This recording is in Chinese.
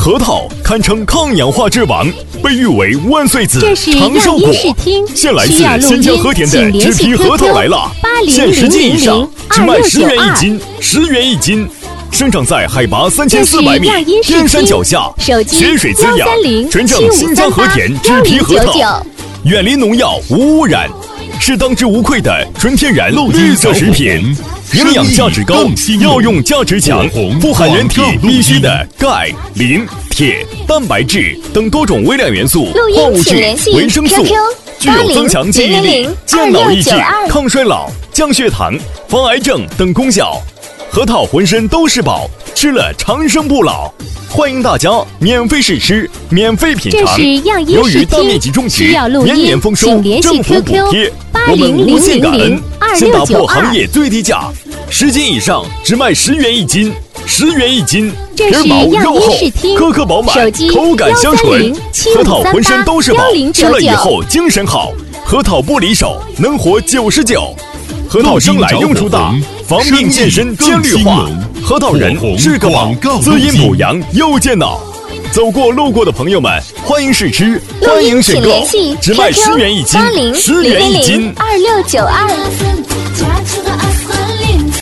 核桃堪称抗氧化之王，被誉为万岁子、长寿果。现来自新疆和田的纸皮核桃来了，限10斤以上，只卖10元1斤，10元1斤。生长在海拔3400米天山脚下，泉水滋养，纯正新疆和田纸皮核桃，远离农药，无污染，是当之无愧的纯天然绿色食品。营养价值高，药用价值强，富含人体必需的钙、磷、铁、蛋白质等多种微量元素、矿物质、维生素，具有增强记忆力、健脑益智、抗衰老、降血糖、防癌症等功效。核桃浑身都是宝，吃了长生不老。欢迎大家免费试吃，免费品尝。由于大面积种植，年年丰收，政府补贴，我们无限感恩。先打破行业最低价，10斤以上只卖10元1斤，10元1斤。皮毛肉厚，颗颗饱满，口感香醇。核桃浑身都是宝，吃了以后精神好。核桃不离手，能活99。核桃生来用处大，防病健身兼绿化。核桃仁是个宝，滋阴补阳又健脑。走过路过的朋友们，欢迎试吃，欢迎选购，只卖10元1斤，10元1斤。 2692。